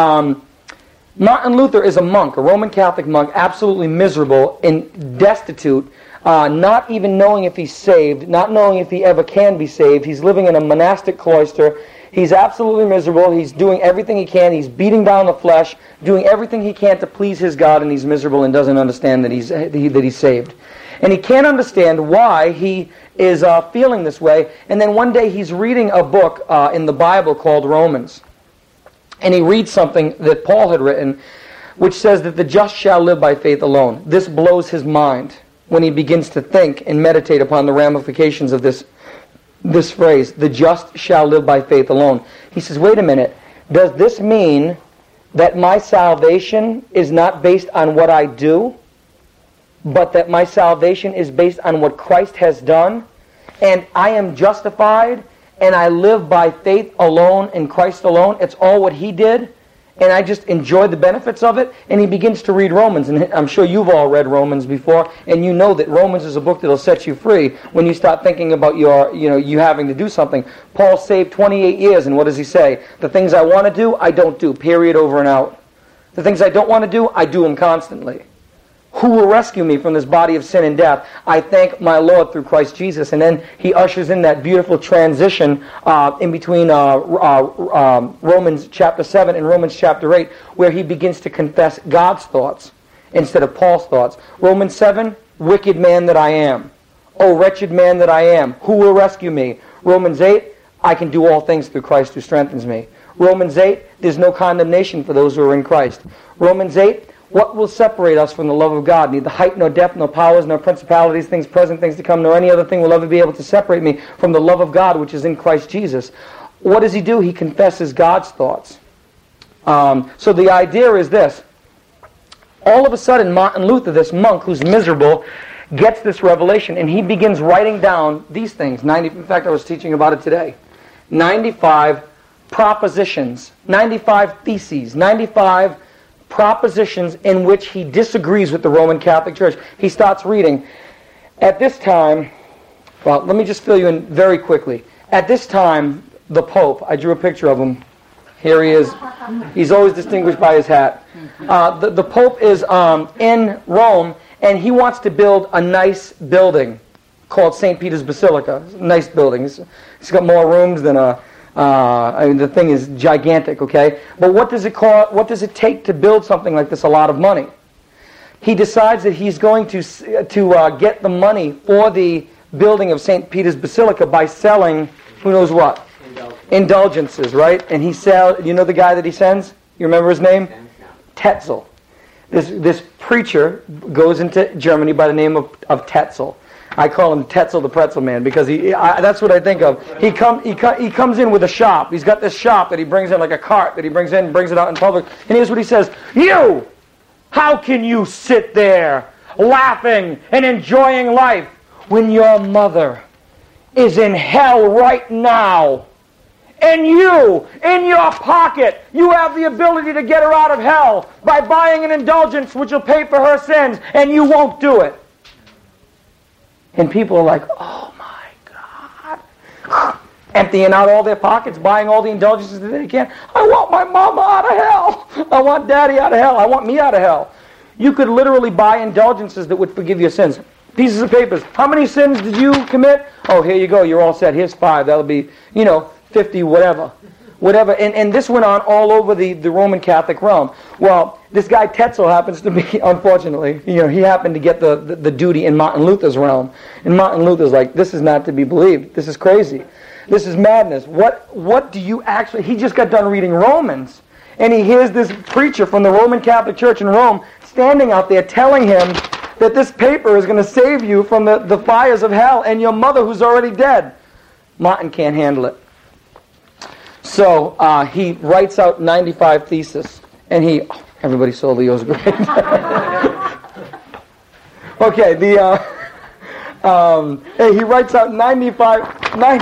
Martin Luther is a monk, a Roman Catholic monk, absolutely miserable and destitute, not even knowing if he's saved, not knowing if he ever can be saved. He's living in a monastic cloister. He's absolutely miserable. He's doing everything he can. He's beating down the flesh, doing everything he can to please his God, and he's miserable and doesn't understand that he's saved. And he can't understand why he is feeling this way. And then one day he's reading a book in the Bible called Romans. And he reads something that Paul had written, which says that the just shall live by faith alone. This blows his mind when he begins to think and meditate upon the ramifications of this phrase, the just shall live by faith alone. He says, wait a minute, does this mean that my salvation is not based on what I do, but that my salvation is based on what Christ has done, and I am justified, and I live by faith alone in Christ alone? It's all what he did, and I just enjoy the benefits of it. And he begins to read Romans, and I'm sure you've all read Romans before, and you know that Romans is a book that will set you free when you start thinking about you having to do something. Paul saved 28 years, and what does he say? The things I want to do, I don't do, period, over and out. The things I don't want to do, I do them constantly. Who will rescue me from this body of sin and death? I thank my Lord through Christ Jesus. And then he ushers in that beautiful transition in between Romans chapter 7 and Romans chapter 8, where he begins to confess God's thoughts instead of Paul's thoughts. Romans 7, wicked man that I am. Oh, wretched man that I am. Who will rescue me? Romans 8, I can do all things through Christ who strengthens me. Romans 8, there's no condemnation for those who are in Christ. Romans 8, what will separate us from the love of God? Neither height nor depth, nor powers, nor principalities, things present, things to come, nor any other thing will ever be able to separate me from the love of God which is in Christ Jesus. What does he do? He confesses God's thoughts. So the idea is this. All of a sudden, Martin Luther, this monk who's miserable, gets this revelation, and he begins writing down these things. In fact, I was teaching about it today. 95 propositions, 95 theses, 95 propositions in which he disagrees with the Roman Catholic Church. He starts reading. At this time, well, let me just fill you in very quickly. At this time, the Pope, I drew a picture of him. Here he is. He's always distinguished by his hat. The Pope is in Rome, and he wants to build a nice building called St. Peter's Basilica. It's a nice building. It's got more rooms than the thing is gigantic, okay? But what does it take to build something like this? A lot of money. He decides that he's going to get the money for the building of St. Peter's Basilica by selling, who knows what? Indulgences, right? And he sells, you know the guy that he sends? You remember his name? Tetzel. This preacher goes into Germany by the name of Tetzel. I call him Tetzel the Pretzel Man because that's what I think of. He comes in with a shop. He's got this shop that he brings in, like a cart that he brings in and brings it out in public. And here's what he says. You! How can you sit there laughing and enjoying life when your mother is in hell right now, and you, in your pocket, you have the ability to get her out of hell by buying an indulgence which will pay for her sins, and you won't do it. And people are like, oh my God. Emptying out all their pockets, buying all the indulgences that they can. I want my mama out of hell. I want daddy out of hell. I want me out of hell. You could literally buy indulgences that would forgive your sins. Pieces of papers. How many sins did you commit? Oh, here you go. You're all set. Here's 5. That'll be, 50, whatever. And this went on all over the Roman Catholic realm. Well, this guy Tetzel happens to be, unfortunately, he happened to get the duty in Martin Luther's realm. And Martin Luther's like, this is not to be believed. This is crazy. This is madness. What do you actually... He just got done reading Romans, and he hears this preacher from the Roman Catholic Church in Rome standing out there telling him that this paper is going to save you from the fires of hell and your mother who's already dead. Martin can't handle it. So he writes out 95 theses, and everybody saw Leo's great. Okay, he writes out 95.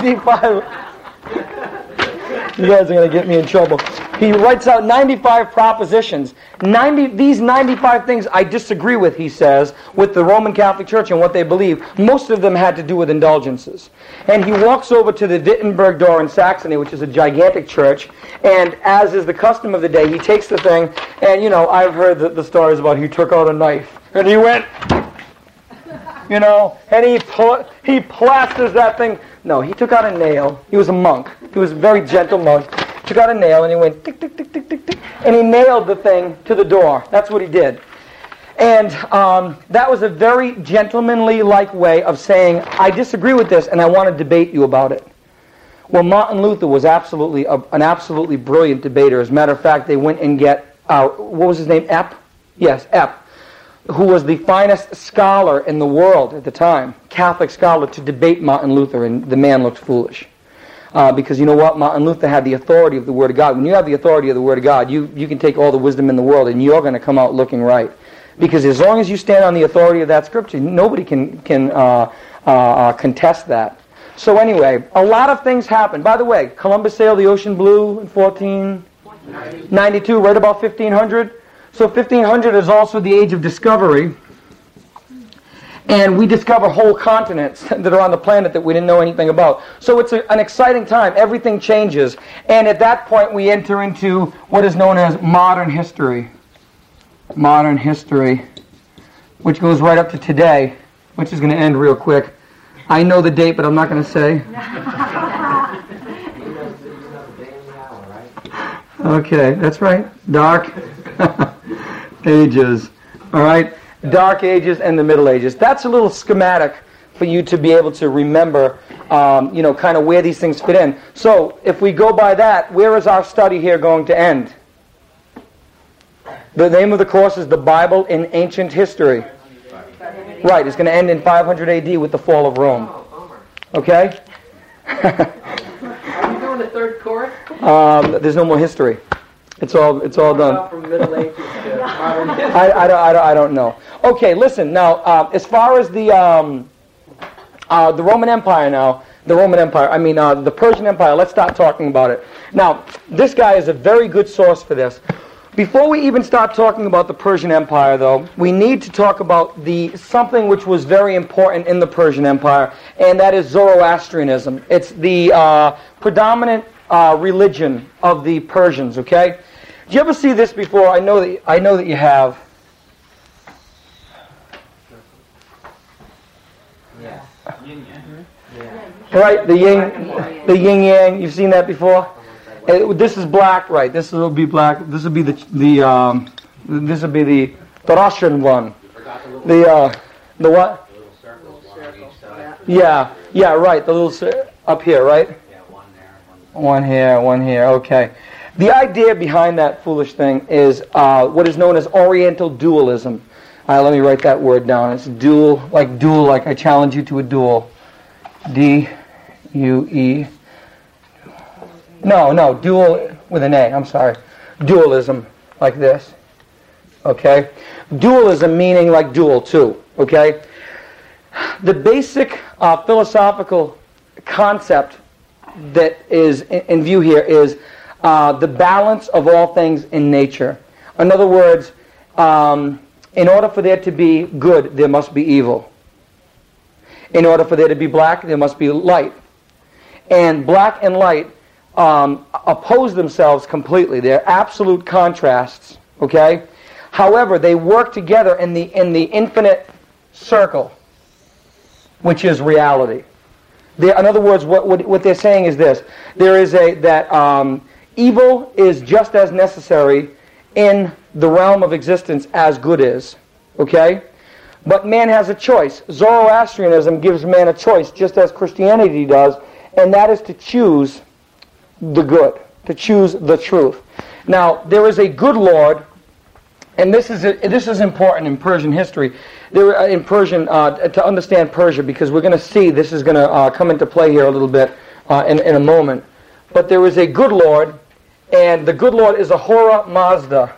You guys are going to get me in trouble. He writes out 95 propositions. These 95 things I disagree with, he says, with the Roman Catholic Church and what they believe. Most of them had to do with indulgences. And he walks over to the Wittenberg door in Saxony, which is a gigantic church, and as is the custom of the day, he takes the thing, and, I've heard the stories about he took out a knife, and he went... and he plasters that thing. No, he took out a nail. He was a monk. He was a very gentle monk. Took out a nail and he went tick, tick, tick, tick, tick, tick, and he nailed the thing to the door. That's what he did. And that was a very gentlemanly-like way of saying, I disagree with this and I want to debate you about it. Well, Martin Luther was absolutely an absolutely brilliant debater. As a matter of fact, they went and get, what was his name, Epp? Yes, Epp, who was the finest scholar in the world at the time, Catholic scholar, to debate Martin Luther, and the man looked foolish. Because you know what? Martin Luther had the authority of the Word of God. When you have the authority of the Word of God, you can take all the wisdom in the world, and you're going to come out looking right. Because as long as you stand on the authority of that Scripture, nobody can contest that. So anyway, a lot of things happened. By the way, Columbus sailed the ocean blue in 1492, right about 1500. So 1500 is also the age of discovery. And we discover whole continents that are on the planet that we didn't know anything about. So it's an exciting time. Everything changes. And at that point we enter into what is known as modern history. Modern history, which goes right up to today, which is going to end real quick. I know the date, but I'm not going to say. Okay, that's right. Dark Ages. All right? Dark Ages and the Middle Ages. That's a little schematic for you to be able to remember, kind of where these things fit in. So, if we go by that, where is our study here going to end? The name of the course is The Bible in Ancient History. Right, it's going to end in 500 AD with the fall of Rome. Okay? Are you doing the third course? There's no more history. It's all done. From Middle Ages to modern history. I don't know. Okay, listen. Now, as far as the Roman Empire the Persian Empire, let's start talking about it. Now, this guy is a very good source for this. Before we even start talking about the Persian Empire, though, we need to talk about something which was very important in the Persian Empire, and that is Zoroastrianism. It's the predominant religion of the Persians. Okay, did you ever see this before? I know that you have. Yeah. Right, the yin yang. You've seen that before. This is black, right? This will be black. This will be the Russian one. The what? Yeah, right. The little up here, right? Yeah, one there. One here. Okay. The idea behind that foolish thing is what is known as Oriental dualism. Let me write that word down. It's dual, like I challenge you to a duel. D-U-E. No, dual with an A. I'm sorry. Dualism, like this. Okay? Dualism meaning like dual, too. Okay? The basic philosophical concept that is in view here is the balance of all things in nature. In other words, in order for there to be good, there must be evil. In order for there to be black, there must be light. And black and light oppose themselves completely. They're absolute contrasts. Okay? However, they work together in the infinite circle, which is reality. In other words, what they're saying is this: that evil is just as necessary in the realm of existence as good is. Okay? But man has a choice. Zoroastrianism gives man a choice, just as Christianity does, and that is to choose the good, to choose the truth. Now, there is a good Lord, and this is important in Persian history, in Persian to understand Persia, because we're going to see this is going to come into play here a little bit in a moment. But there is a good Lord, and the good Lord is Ahura Mazda.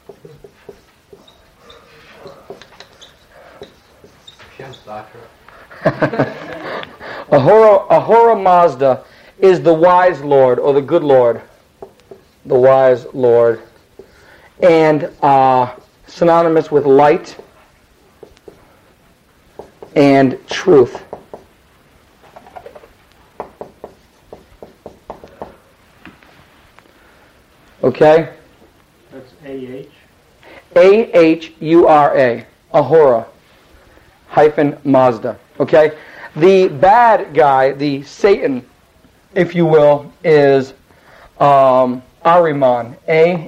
Ahura Mazda is the wise Lord, or the good Lord, the wise Lord, and synonymous with light and truth. Okay? That's A-H? A-H-U-R-A. Ahura hyphen Mazda. Okay? The bad guy, the Satan, if you will, is Ahriman.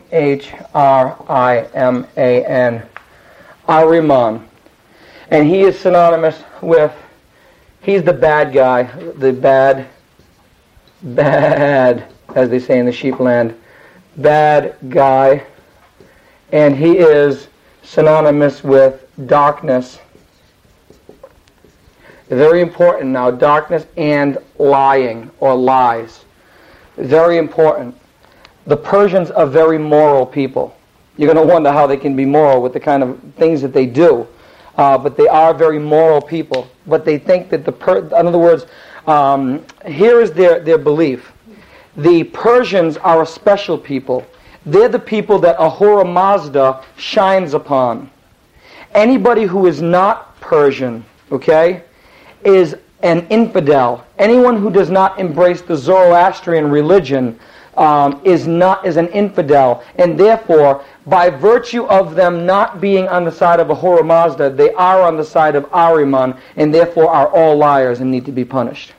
A-H-R-I-M-A-N. Ahriman. And he is synonymous with, he's the bad guy, the bad, as they say in the sheep land, bad guy. And he is synonymous with darkness. Very important now, darkness and lying or lies. Very important. The Persians are very moral people. You're going to wonder how they can be moral with the kind of things that they do. But they are very moral people. But they think that in other words, here is their belief. The Persians are a special people. They're the people that Ahura Mazda shines upon. Anybody who is not Persian, okay, is an infidel. Anyone who does not embrace the Zoroastrian religion is an infidel, and therefore, by virtue of them not being on the side of Ahura Mazda, they are on the side of Ahriman, and therefore are all liars and need to be punished.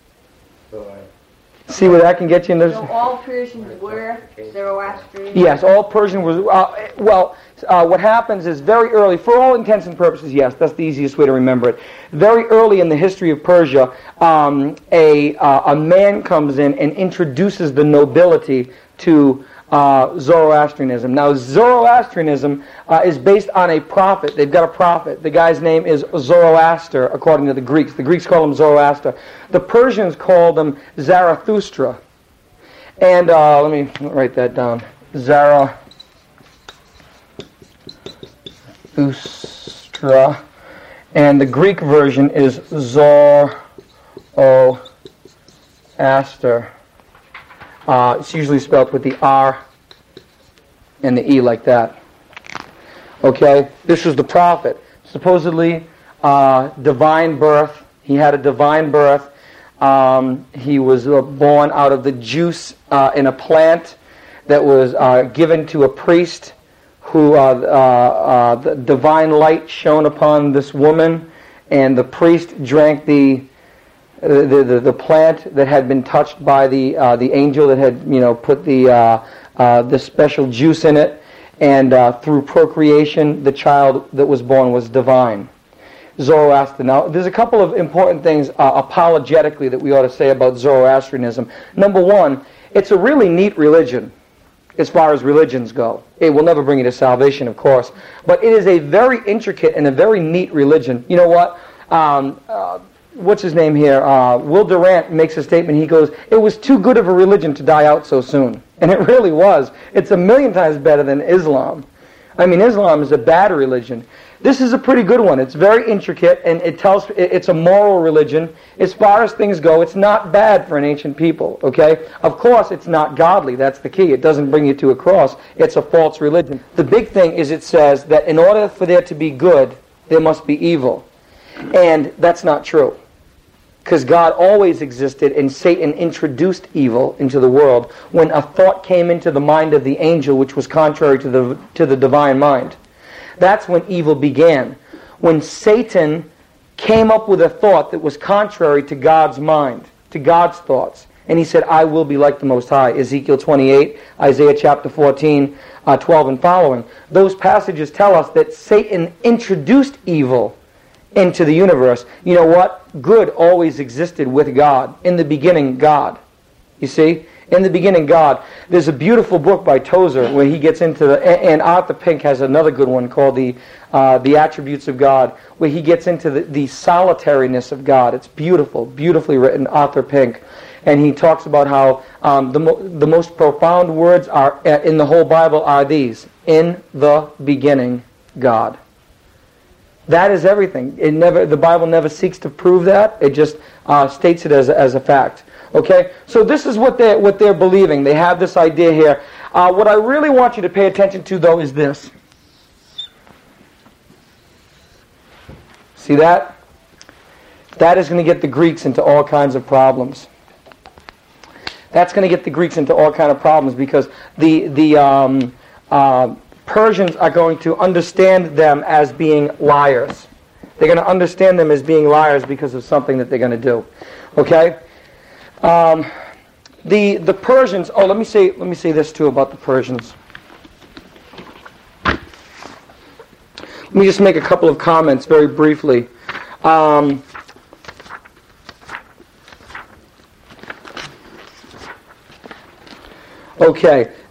See where that can get you in this? So all Persians were Zoroastrian? Yes, all Persians were. What happens is very early, for all intents and purposes, yes, that's the easiest way to remember it. Very early in the history of Persia, a man comes in and introduces the nobility to Zoroastrianism. Now, Zoroastrianism is based on a prophet. They've got a prophet. The guy's name is Zoroaster, according to the Greeks. The Greeks call him Zoroaster. The Persians called him Zarathustra. And let me write that down. Zarathustra. And the Greek version is Zoroaster. It's usually spelled with the R and the E like that. Okay? This was the prophet. Supposedly, divine birth. He had a divine birth. He was born out of the juice in a plant that was given to a priest who the divine light shone upon this woman, and the priest drank the plant that had been touched by the angel that had put the special juice in it, and through procreation the child that was born was divine. Zoroaster. Now, there's a couple of important things apologetically that we ought to say about Zoroastrianism. Number one, it's a really neat religion as far as religions go. It will never bring you to salvation, of course, but it is a very intricate and a very neat religion. You know what? What's his name here? Will Durant makes a statement. He goes, "It was too good of a religion to die out so soon." And it really was. It's 1,000,000 times better than Islam. I mean, Islam is a bad religion. This is a pretty good one. It's very intricate, and it's a moral religion. As far as things go, it's not bad for an ancient people, okay? Of course, it's not godly. That's the key. It doesn't bring you to a cross. It's a false religion. The big thing is it says that in order for there to be good, there must be evil. And that's not true. Because God always existed, and Satan introduced evil into the world when a thought came into the mind of the angel which was contrary to the divine mind. That's when evil began. When Satan came up with a thought that was contrary to God's mind, to God's thoughts. And he said, I will be like the Most High. Ezekiel 28, Isaiah chapter 14, 12 and following. Those passages tell us that Satan introduced evil into the universe. You know what? Good always existed with God. In the beginning, God. You see? In the beginning, God. There's a beautiful book by Tozer where he gets into and Arthur Pink has another good one called the Attributes of God, where he gets into the solitariness of God. It's beautiful, beautifully written, Arthur Pink. And he talks about how the most profound words are in the whole Bible are these: in the beginning, God. That is everything. The Bible never seeks to prove that. It just states it as a fact. Okay? So this is what they're believing. They have this idea here. What I really want you to pay attention to, though, is this. See that? That is going to get the Greeks into all kinds of problems. That's going to get the Greeks into all kinds of problems because the Persians are going to understand them as being liars. They're going to understand them as being liars because of something that they're going to do. Okay? The Persians. Oh, let me say this too about the Persians. Let me just make a couple of comments very briefly. Okay,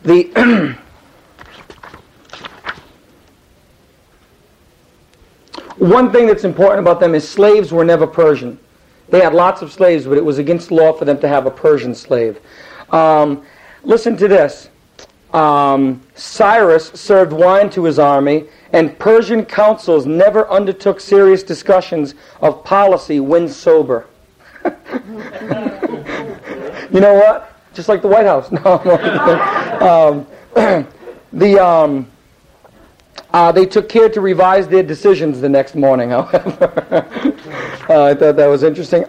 one thing that's important about them is slaves were never Persian. They had lots of slaves, but it was against law for them to have a Persian slave. Listen to this. Cyrus served wine to his army, and Persian councils never undertook serious discussions of policy when sober. You know what? Just like the White House. No, they took care to revise their decisions the next morning, however. I thought that was interesting.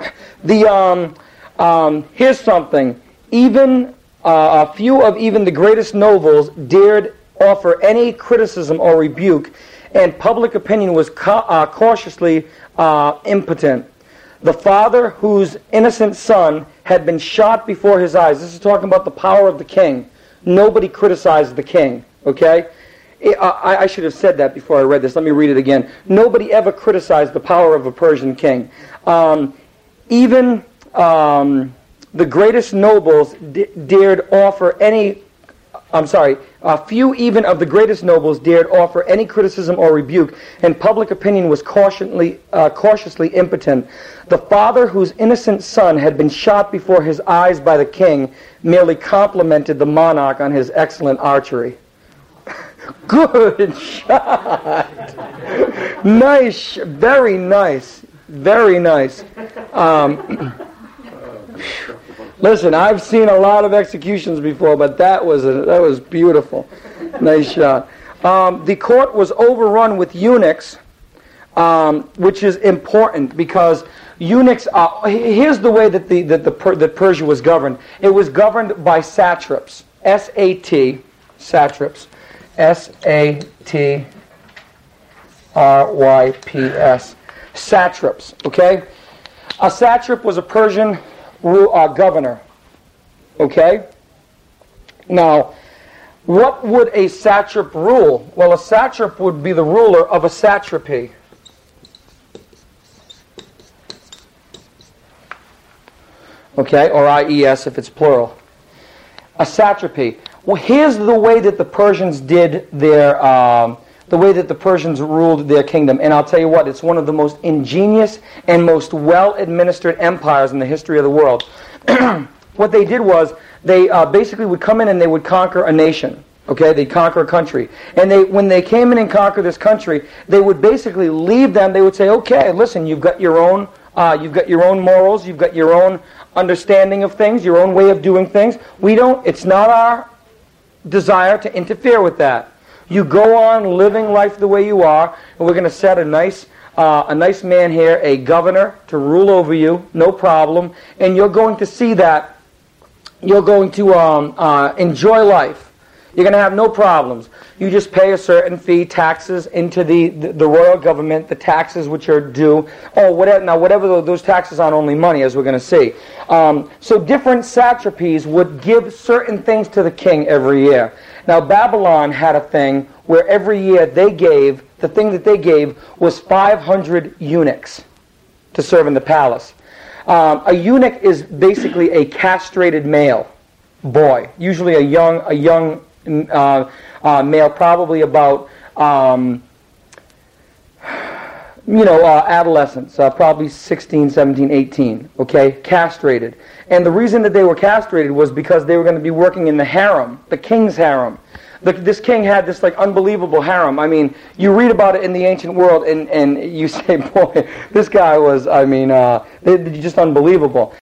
Here's something. Even a few of even the greatest nobles dared offer any criticism or rebuke, and public opinion was cautiously impotent. The father whose innocent son had been shot before his eyes. This is talking about the power of the king. Nobody criticized the king, okay? I should have said that before I read this. Let me read it again. Nobody ever criticized the power of a Persian king. Even the greatest nobles dared offer any... few even of the greatest nobles dared offer any criticism or rebuke, and public opinion was cautiously impotent. The father whose innocent son had been shot before his eyes by the king merely complimented the monarch on his excellent archery. Good shot! Nice, very nice, very nice. Listen, I've seen a lot of executions before, but that was beautiful. Nice shot. The court was overrun with eunuchs, which is important because eunuchs. Here's the way that Persia was governed. It was governed by satraps. S-A-T, satraps. S-A-T-R-Y-P-S. Satraps. Okay. A satrap was a Persian governor. Okay? Now, what would a satrap rule? Well, a satrap would be the ruler of a satrapy. Okay? Or I-E-S if it's plural. A satrapy. Well, here's the way that the Persians did their... the way that the Persians ruled their kingdom. And I'll tell you what, it's one of the most ingenious and most well-administered empires in the history of the world. What they did was, they basically would come in and they would conquer a nation. Okay, they'd conquer a country. And when they came in and conquered this country, they would basically leave them. They would say, okay, listen, you've got your own morals, you've got your own understanding of things, your own way of doing things. It's not our desire to interfere with that. You go on living life the way you are, and we're going to set a nice man here, a governor, to rule over you, no problem. And you're going to see that. You're going to enjoy life. You're going to have no problems. You just pay a certain fee, taxes into the royal government, the taxes which are due. Oh, whatever. Now, whatever those taxes aren't only money, as we're going to see. So different satrapies would give certain things to the king every year. Now, Babylon had a thing where every year the thing that they gave was 500 eunuchs to serve in the palace. A eunuch is basically a castrated male boy, usually a young male, probably about adolescents, probably 16, 17, 18, okay, castrated. And the reason that they were castrated was because they were going to be working in the harem, the king's harem. This king had this unbelievable harem. I mean, you read about it in the ancient world, and you say, boy, this guy was, just unbelievable.